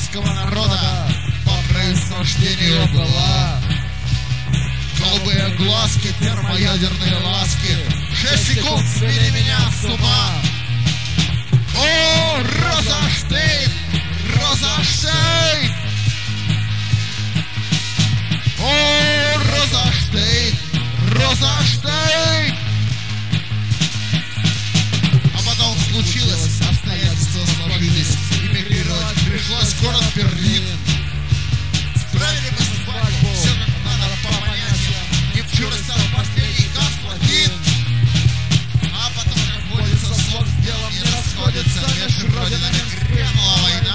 русского народа по происхождению была. Голубые глазки, термоядерные ласки 6 секунд свели меня с ума. О, Розенштейн, Розенштейн! О, Розенштейн, Розенштейн! А потом случилось, обстоятельства сложились, эмигрировать пришлось в город Берлин. Справили мы свадьбу, все как надо по понятиям, Непчур стал последний господин. А потом, как водится, слов с делом не расходится, между родинами грянула война.